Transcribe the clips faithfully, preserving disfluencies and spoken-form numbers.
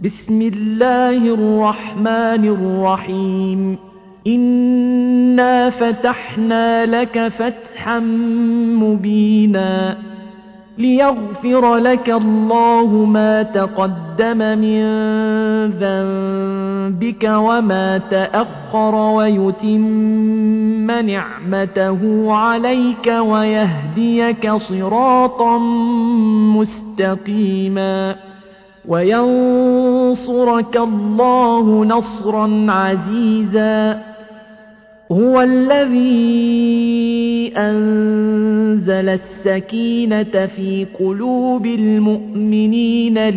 بسم الله الرحمن الرحيم إنا فتحنا لك فتحا مبينا ليغفر لك الله ما تقدم من ذنبك وما تأخر ويتم نعمته عليك ويهديك صراطا مستقيما وينصرك الله نصرا عزيزا هو الذي أنزل السكينة في قلوب المؤمنين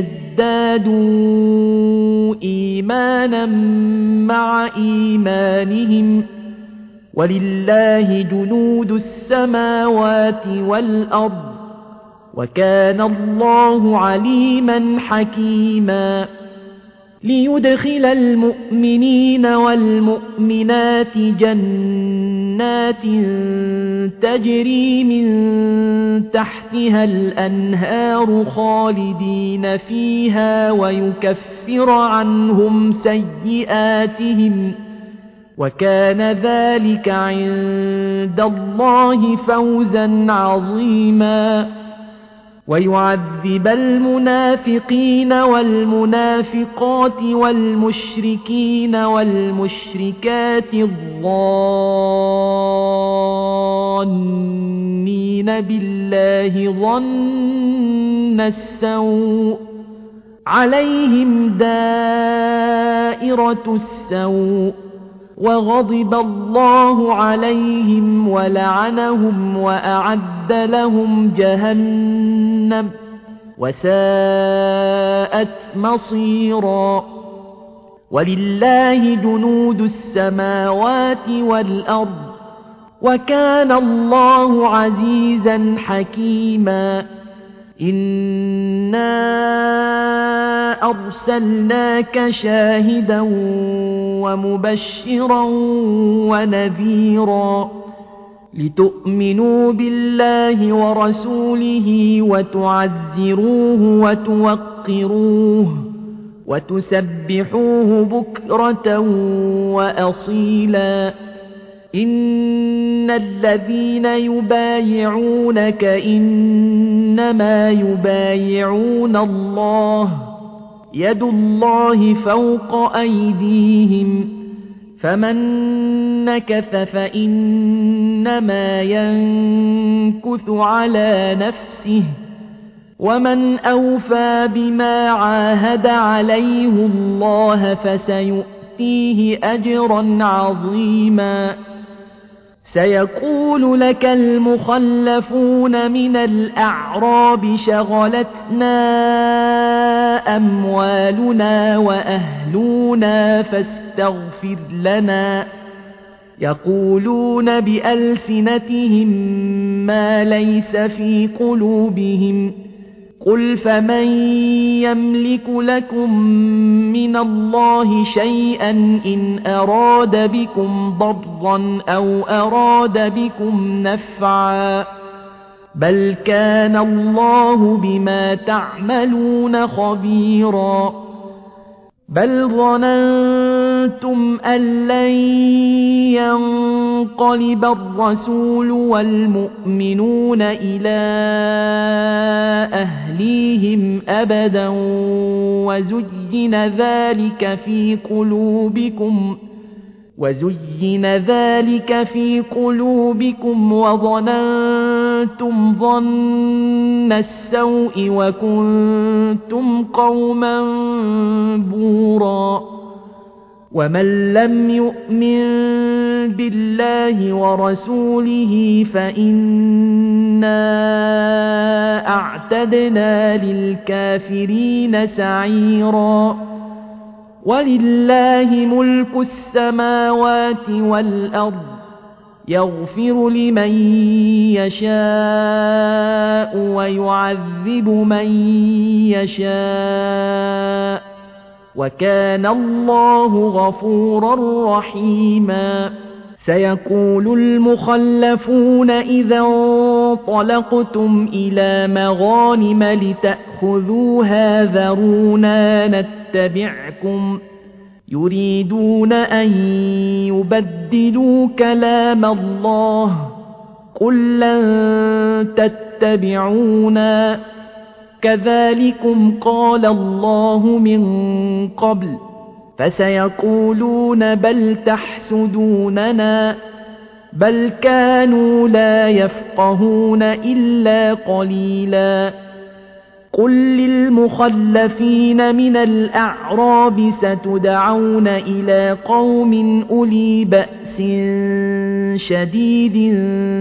ليزدادوا إيمانا مع إيمانهم ولله جنود السماوات والأرض وكان الله عليما حكيما ليدخل المؤمنين والمؤمنات جنات تجري من تحتها الأنهار خالدين فيها ويكفر عنهم سيئاتهم وكان ذلك عند الله فوزا عظيما ويعذب المنافقين والمنافقات والمشركين والمشركات الظانين بالله ظن السوء عليهم دائرة السوء وغضب الله عليهم ولعنهم وأعد لهم جهنم وساءت مصيرا ولله جنود السماوات والأرض وكان الله عزيزا حكيما إنا أرسلناك شاهدا ومبشرا ونذيرا لتؤمنوا بالله ورسوله وتعزروه وتوقروه وتسبحوه بكرة وأصيلا إن الذين يبايعونك إنما يبايعون الله يد الله فوق أيديهم فمن نكث فإنما ينكث على نفسه ومن أوفى بما عاهد عليه الله فسيؤتيه أجرا عظيما سيقول لك المخلفون من الأعراب شغلتنا أموالنا وأهلنا فاستغفر لنا يقولون بألسنتهم ما ليس في قلوبهم قل فمن يملك لكم من الله شيئا إن أراد بكم ضرا أو أراد بكم نفعا بل كان الله بما تعملون خبيرا بل ظننتم أن لن ينقلب الرسول والمؤمنون إلى أهليهم أبدا وزين ذلك في قلوبكم وزين ذلك في قلوبكم وظننتم ظن السوء وكنتم قوما بورا ومن لم يؤمن بالله ورسوله فإنا أعتدنا للكافرين سعيرا ولله ملك السماوات والأرض يغفر لمن يشاء ويعذب من يشاء وكان الله غفورا رحيما سيقول المخلفون إذا انطلقتم إلى مغانم لتأخذوها ذرونا نتبعكم تتبعكم يريدون أن يبدلوا كلام الله قل لن تتبعونا كذلكم قال الله من قبل فسيقولون بل تحسدوننا بل كانوا لا يفقهون إلا قليلا قل للمخلفين من الأعراب ستدعون إلى قوم أولي بأس شديد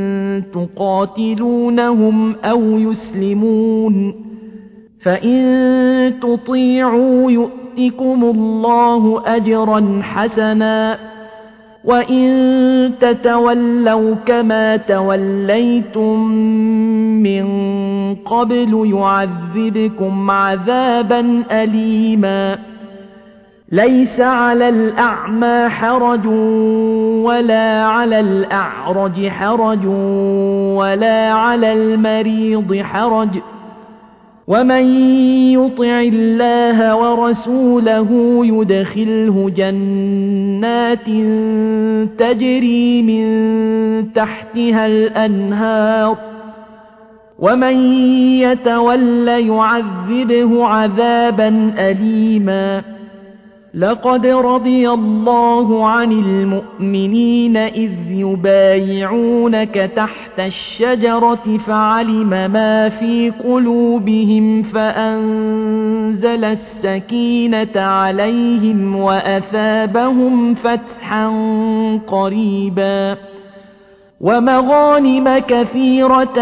تقاتلونهم أو يسلمون فإن تطيعوا يؤتكم الله أجرا حسنا وإن تتولوا كما توليتم من قبل يعذبكم عذابا أليما ليس على الأعمى حرج ولا على الأعرج حرج ولا على المريض حرج ومن يطع الله ورسوله يدخله جنات تجري من تحتها الأنهار ومن يتول يعذبه عذابا أليما لقد رضي الله عن المؤمنين إذ يبايعونك تحت الشجرة فعلم ما في قلوبهم فأنزل السكينة عليهم وأثابهم فتحا قريبا ومغانم كثيرة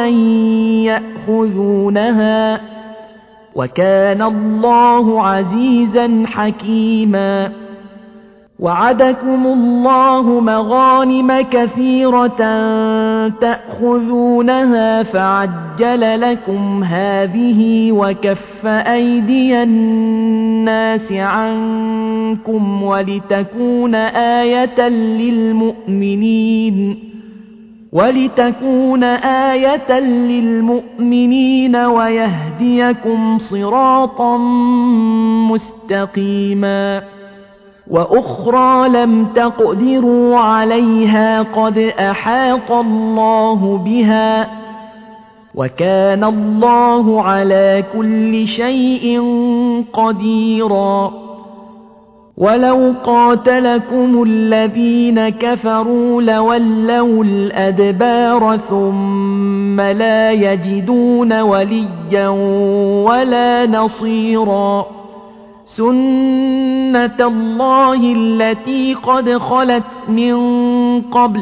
يأخذونها وكان الله عزيزا حكيما وعدكم الله مغانم كثيرة تأخذونها فعجل لكم هذه وكف أيدي الناس عنكم ولتكون آية للمؤمنين ولتكون آية للمؤمنين ويهديكم صراطا مستقيما وأخرى لم تقدروا عليها قد أحاط الله بها وكان الله على كل شيء قديرا ولو قاتلكم الذين كفروا لولوا الأدبار ثم لا يجدون وليا ولا نصيرا سنة الله التي قد خلت من قبل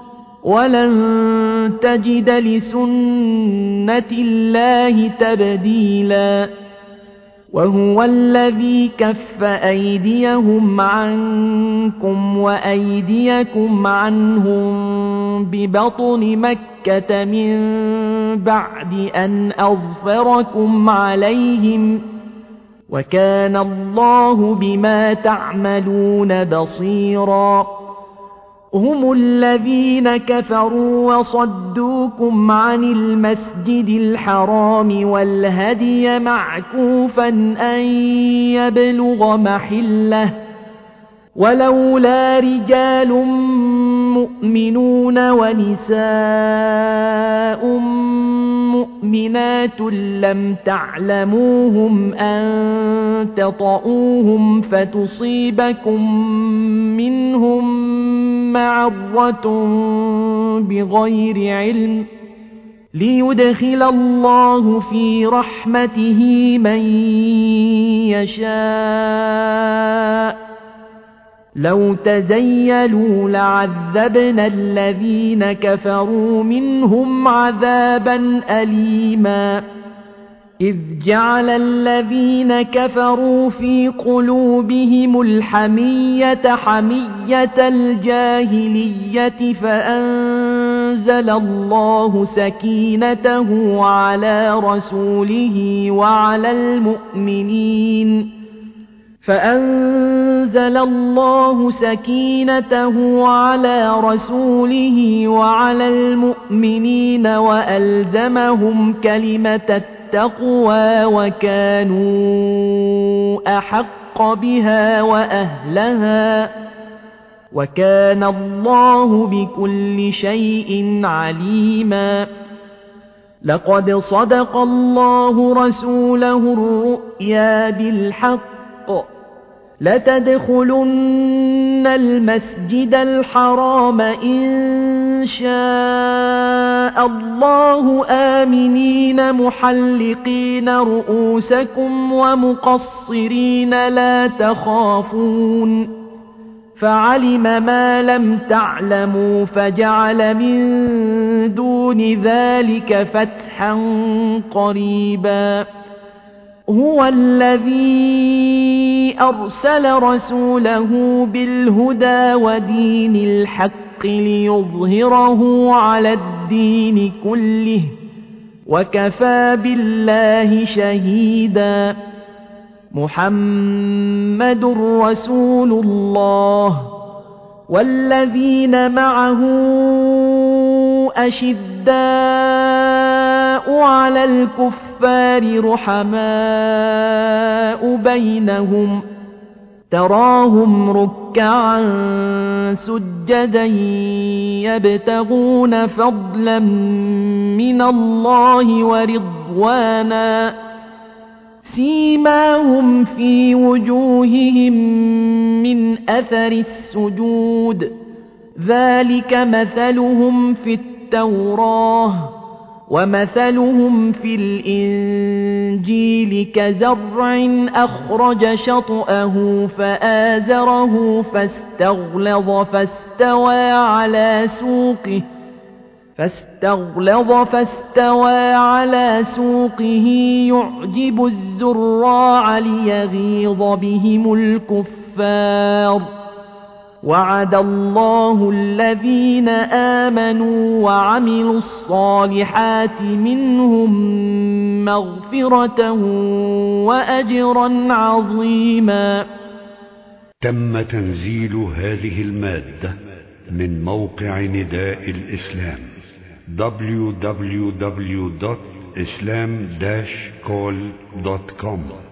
ولن تجد لسنة الله تبديلا وهو الذي كف أيديهم عنكم وأيديكم عنهم ببطن مكة من بعد أن أظفركم عليهم وكان الله بما تعملون بصيرا هم الذين كفروا وصدوكم عن المسجد الحرام والهدي معكوفا أن يبلغ محله ولولا رجال مؤمنون ونساء مؤمنات لم تعلموهم أن تطؤوهم فتصيبكم منهم معرة بغير علم ليدخل الله في رحمته من يشاء لو تزيلوا لعذبنا الذين كفروا منهم عذابا أليما إذ جعل الذين كفروا في قلوبهم الحمية حمية الجاهلية فأنزل الله سكينته على رسوله وعلى المؤمنين فأنزل الله سكينته على رسوله وعلى المؤمنين وألزمهم كلمة التقوى وكانوا أحق أحق بها وأهلها وكان الله بكل شيء عليما. لقد صدق الله رسوله الرؤيا بالحق لتدخلن المسجد الحرام إن شاء الله آمنين محلقين رؤوسكم ومقصرين لا تخافون فعلم ما لم تعلموا فجعل من دون ذلك فتحا قريبا. هو الذي أرسل رسوله بالهدى ودين الحق ليظهره على الدين كله وكفى بالله شهيدا. محمد رسول الله والذين معه أشداء على الكفار رحماء بينهم تراهم ركعا سجدا يبتغون فضلا من الله ورضوانا سيماهم في وجوههم من أثر السجود ذلك مثلهم في التوراة ومثلهم في الإنجيل كزرع أخرج شطأه فآزره فاستغلظ فاستوى على سوقه فاستغلظ فاستوى على سوقه يعجب الزراع ليغيظ بهم الكفار. وعد الله الذين آمنوا وعملوا الصالحات منهم مغفرة وأجرا عظيما. تم تنزيل هذه المادة من موقع نداء الإسلام دبليو دبليو دبليو دوت إسلام داش كول دوت كوم.